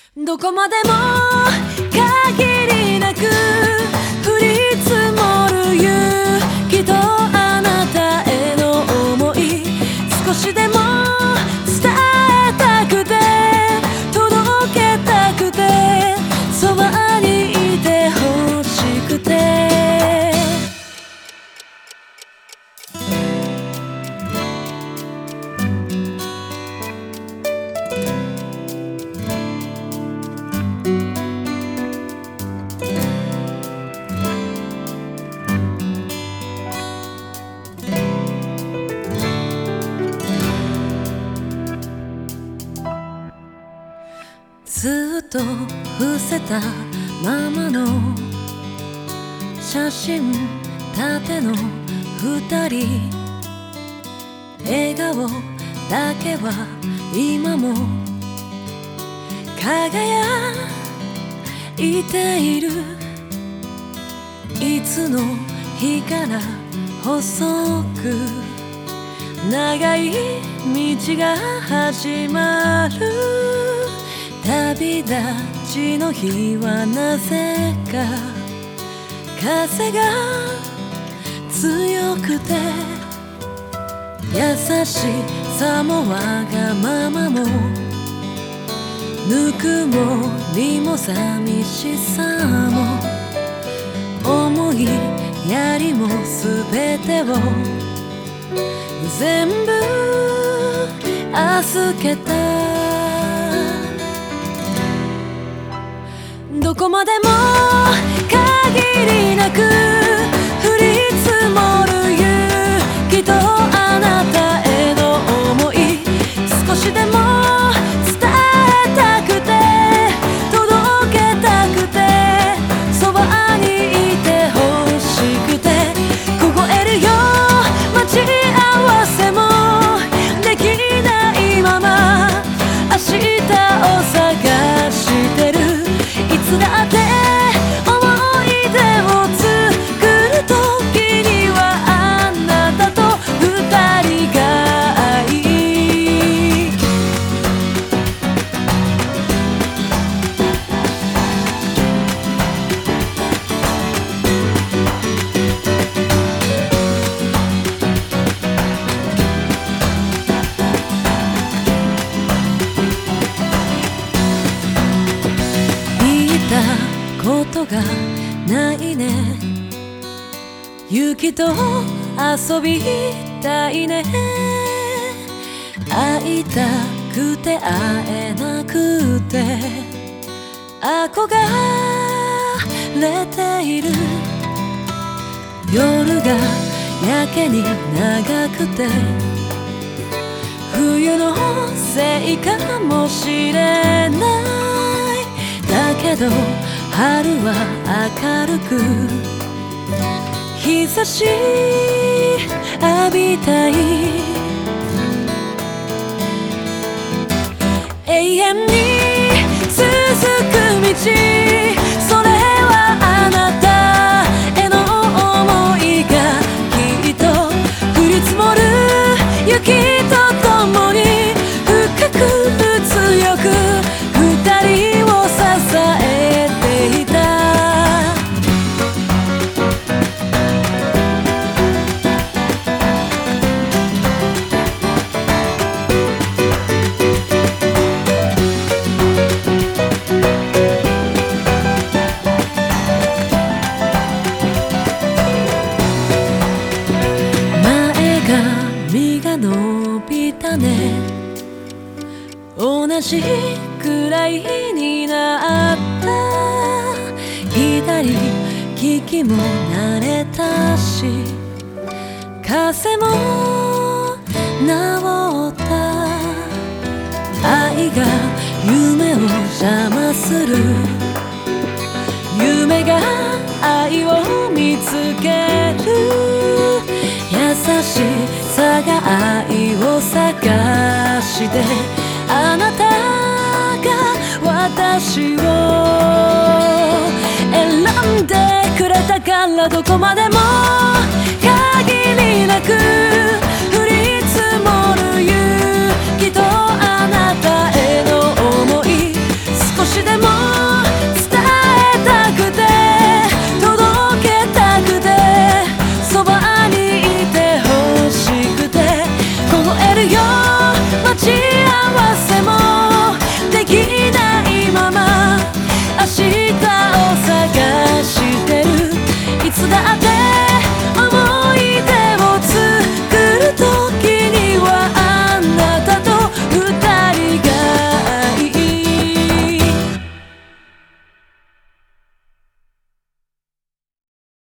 どこまでも限りなく降り積もる勇気とあなたへの想い、少しでも伝えたくて届けたくて、そばにいてほしくて。ずっと伏せたままの写真縦の二人、笑顔だけは今も輝いている。いつの日から細く長い道が始まる。旅立ちの日はなぜか風が強くて、優しさもわがままもぬくもりも寂しさも思いやりも全てを全部預けた。どこまでも限りなく降り積もる勇気とあなたへの想い、少しでも伝えたくて届けたくて、そばにいてほしくて。凍えるよ待ち合わせもできないまま明日を探してる。いつだって思い出を作る時にはあなたと二人がいい。ことがないね。雪と遊びたいね。会いたくて会えなくて憧れている。夜がやけに長くて冬のせいかもしれない。だけど春は明るく日差し浴びたい。永遠に続く道、それはあなたへの想いがきっと降り積もる雪とともに深く強く二人を支えていた。前髪が伸びたね。同じくらいになった。左利きも慣れたし風も治った。愛が夢を邪魔する。夢が愛を見つける。優しさが愛を探してあなたが私を選んでくれたから。どこまでも限りなく